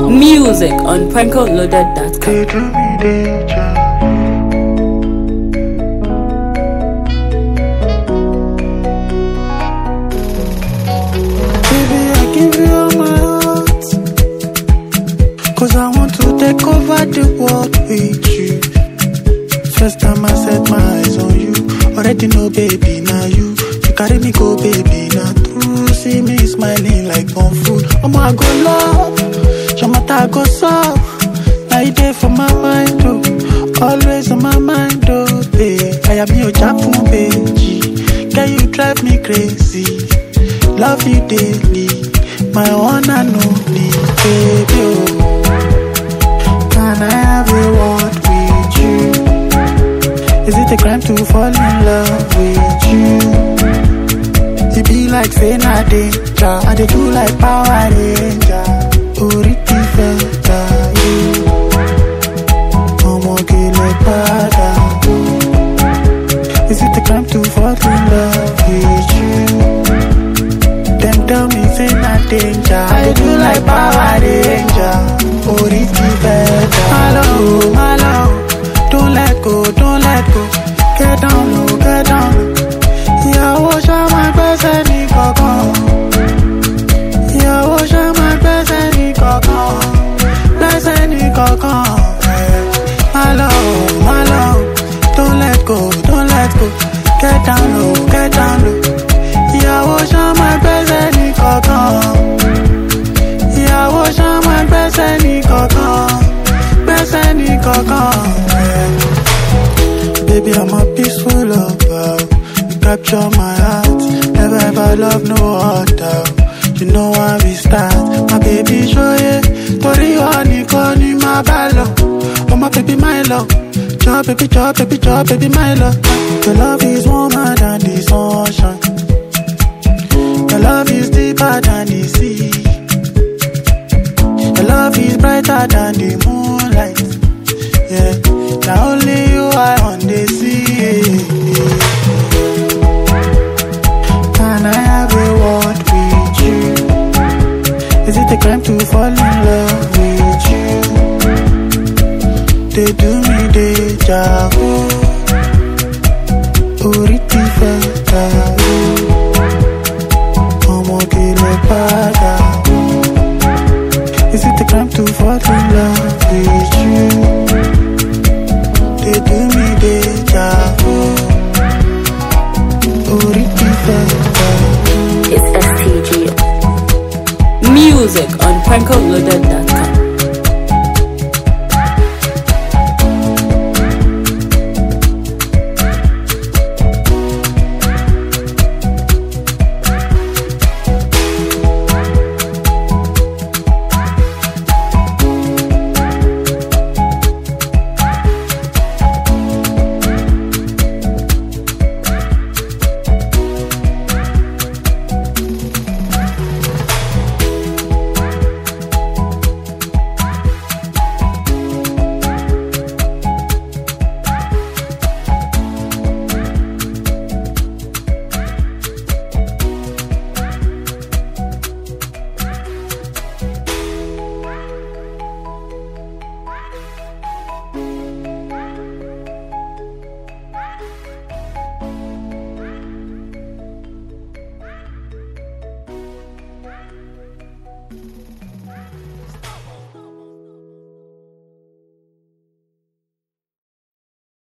Music on prankoloaded.com. Give you all my heart, 'cause I want to take over the world with you. First time I set my eyes on you, already know baby, now you carry me go baby, now true. See me smiling like one food. I go love, your matter go soft. Now you there for my mind, oh, always on my mind, oh, babe. I am your jackpot, baby. Can you drive me crazy? Love you daily, my one and only baby. Oh. Can I have a word with you? Is it a crime to fall in love with you? It be like saying I danger, I dey do like Power Ranger. Oriti feta you, like bada. Is it a crime to fall in love with you? Them tell me say not danger, I do like Power Ranger. Oriti feta. My love, don't let go, don't let go. Get down low, get down low. Yeah, wash out my best any coco. Yeah, wash out my best any coco. Bless any coco. My love, don't let go, don't let go. Get down low, get down low. Yeah, wash out my best any coco. Yeah, wash out my best any coco. Best any coco. Baby, I'm a peaceful lover. You capture my heart. Never ever love no other. You know how we start. My baby, show you. Tori honey, honey, my ballo. Oh, my baby, my love. Job, baby, my love. Your love is warmer than the sunshine. Your love is deeper than the sea. Your love is brighter than the moonlight. Yeah, now only you are on the sea. Can I have a word with you? Is it a crime to fall in love with you? They do me deja vu. Oriti feta like bada. Is it a crime to fall in love with you? They do me deja vu. Oriti feta. It's STG. Music on prankoloaded.com.